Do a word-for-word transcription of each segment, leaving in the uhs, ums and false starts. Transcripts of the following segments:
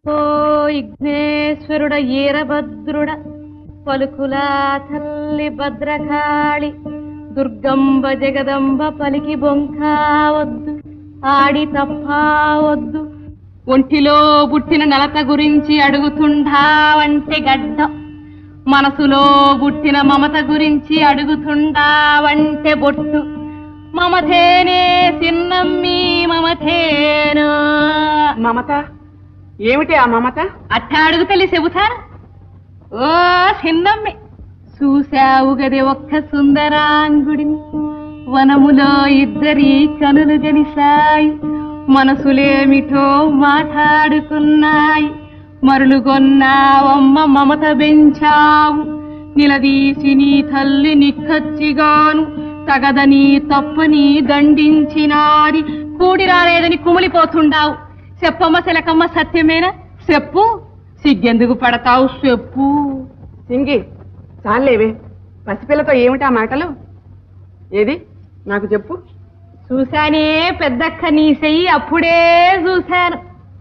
ఓ విఘ్నేశ్వరుడ ఈరభద్రుడ పలుకులా తల్లి భద్రకాళి దుర్గంబ జగదంబ పలికి బొంకావద్దు ఆడి తప్పావద్దు ఒంటిలో పుట్టిన నలత గురించి అడుగుతుండావంటే గడ్డ మనసులో పుట్టిన మమత గురించి అడుగుతుండావంటే బొట్టు మమతేనే సిన్నమ్మి మమతేను. మమత ఏమిటి ఆ మమత? అట్టా అడుగుతలే చెబుతాను. ఓ సిన్నమ్మి, చూశావు గదే ఒక్క సుందరాంగుడిని, వనములో ఇద్దరి కనులు గలిసాయి, మనసులేమిటో మాట్లాడుకున్నాయి, మరులుగొన్నావమ్మ మమత పెంచావు, నిలదీసి నీ తల్లి నిక్కచ్చిగాను తగదని తప్పని దండించినాది, కూడి రాలేదని కుమిలిపోతుండావు. చెప్పమ్మ శలకమ్మ సత్యమేనా? చెప్పు, సిగ్గెందుకు పడతావు చెప్పు. సింగి చాలేవే, పసిపిల్లతో ఏమిటా మాటలు? ఏది నాకు చెప్పు. చూశానే పెద్దక్క నీ చెయ్యి అప్పుడే చూశాను,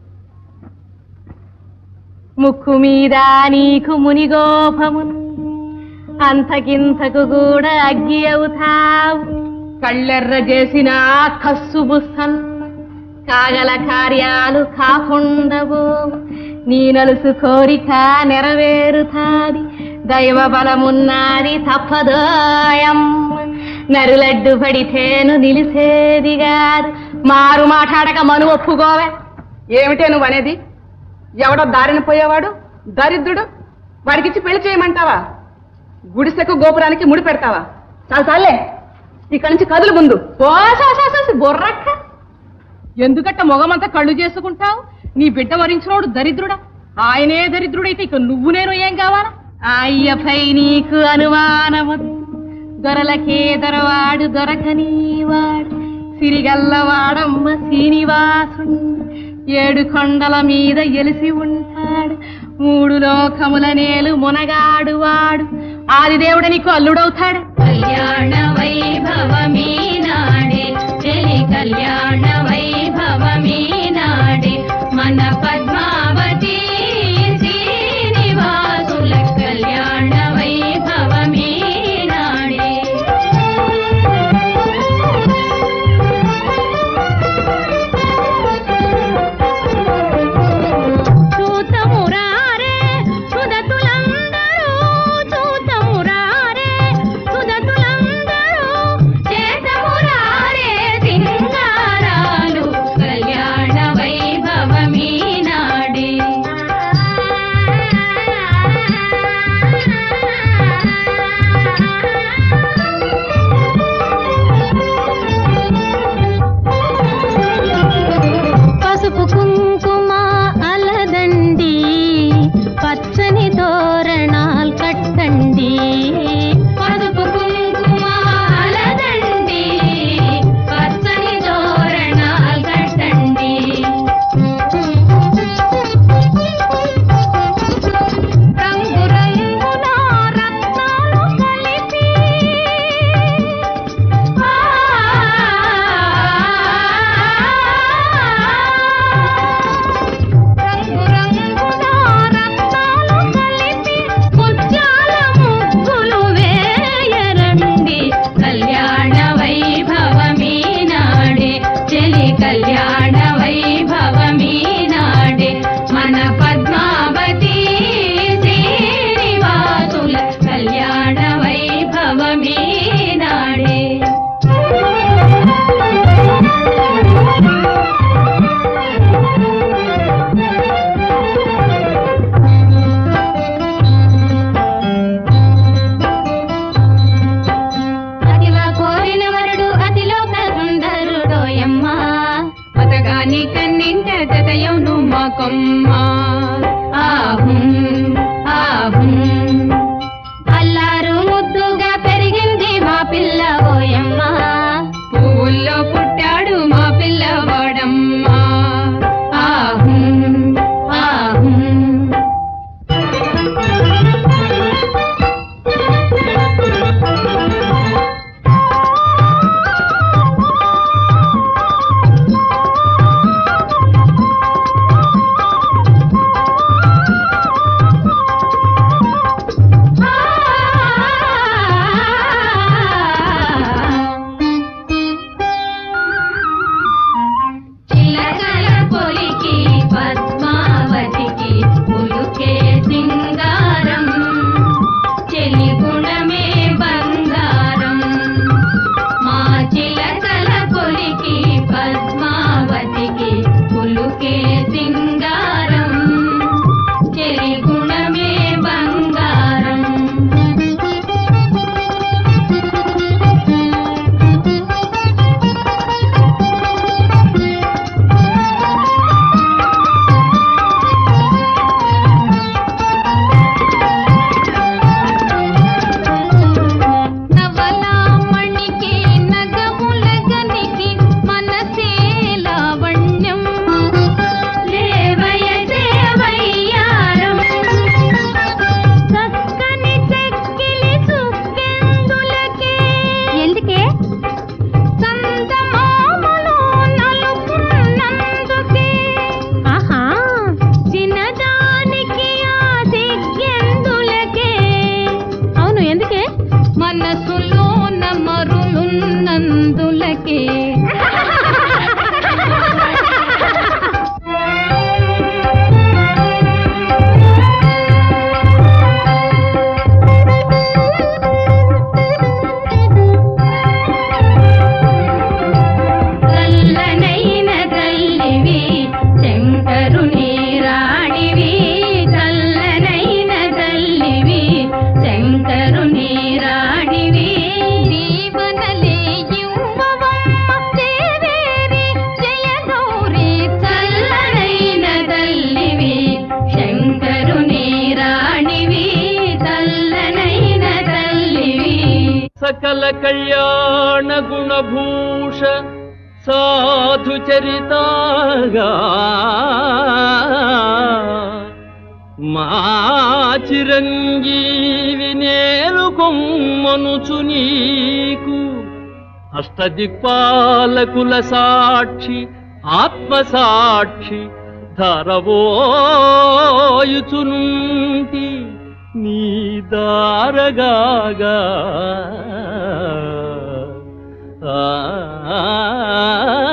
ముక్కు మీద నీకు మునిగోపమును, అంతకింతకు కూడా అగ్గి అవుతావు, కళ్ళెర్ర చేసిన కస్సు బుస్సన్ కాగల కార్యాలు కాకుండవు, నీ నలుసు కోరిక నెరవేరుతాది, దైవ బలమున్నది తప్పదోయమ్మ, నరులడ్డు పడితేను నిలిసేది కాదు, మారు మాట్లాడక మను ఒప్పుకోవే. ఏమిటే నువ్వు అనేది? ఎవడో దారిన పోయేవాడు దరిద్రుడు, వాడికిచ్చి పెళ్లి చేయమంటావా? గుడిసెకు గోపురానికి ముడి పెడతావా? చాలు చాలే, ఇక్కడి నుంచి కదులు ముందు. బొర్రక్క, ఎందుకట్ట మొగమంతా కళ్ళు చేసుకుంటావు? నీ బిడ్డ వరించినోడు దరిద్రుడా? ఆయనే దరిద్రుడైతే ఇక నువ్వు నేను ఏం కావాలా? అయ్యపై నీకు అనుమానవద్దు, దొరలకే దొరవాడు దొరకనీవాడు, సిరిగల్లవాడమ్మ శ్రీనివాసుడు, ఏడు కొండల మీద ఎలిసి ఉంటాడు, మూడు లోకముల నేలు మునగాడు వాడు, ఆదిదేవుడు నీకు అల్లుడవుతాడు. కళ్యాణ వైభవమీ నాడే చెలి, కళ్యాణ వైభవమీ నాడే మన పద్మావతి శ్రీనివాసుల కళ్యాణ వైభవమీ నాడే. చూతమురారే సుదతులందరూ, చూతమురారే సుదతులందరూ, చేతమురారే సింగారాలు కళ్యాణ వైభవమీ నాడే. పసుపు కుంకుమ అలదండి, పచ్చని తోరణాలు కట్టండి, పసుపు కుంకుమ అలదండి, పచ్చని తోరణాలు కట్టండి, రంగు రంగుల రత్నాలు కలిపి, ఆ రంగు రంగుల రత్నాలు కలిపి, ముత్యాల ముగ్గులు వేయరండి కళ్యాణ వైభవమీ నాడే చెలి, కళ్యాణ వైభవమీ నాడే మన పద్మావతి శ్రీనివాసుల కళ్యాణ వైభవమీ నాడే. అతిలా కోరిన వరుడు అతిలోక సుందరుడోయమ్మ, పతగాని కన్నింట జతయౌను మాకమ్మ, ఆహుం ఆహుం అల్లారు ముద్దుగా పెరిగింది మా పిల్ల ఓయమ్మ, పువ్వుల్లో పుట్టాడు మా పిల్లవాడమ్మ, ఆహుం ఆహుం. పద్మావతికి పులుకే సింగారం చెలి గుణమే బంగారం మా చిలకల పొలికి పద్మావతికి పులుకే సింగారం చెలి గుణమే బంగారం నవలామణికి నగములగనికి మనసే లావణ్యం లేవయ దేవయ్యారం చక్కని చెక్కిలి చుక్కెందులకే ఎందుకే చందమామలో నలుపున్నందుకే ఆహా చిన్నదానికి ఆ సిగ్గెందులకే అవును ఎందుకే మనసులో నమరులున్నందులకే చల్లనైన తల్లివి శంకరుని రాణివి చల్లనైన తల్లివి శంకరుని రాణివి దీవనలే యువవమ్మ దేవేరి జయ గౌరి చల్లనైన తల్లివి శంకరుని రాణివి చల్లనైన తల్లివి సకల కళ్యాణ గుణభూష సాధు చరితాగా మా చిరంజీవి నేలు కొమ్మనుచు నీకు అష్టదిక్పాలకుల సాక్షి ఆత్మసాక్షి ధరవోయుచునుంటి నీ దారగాగా ఆ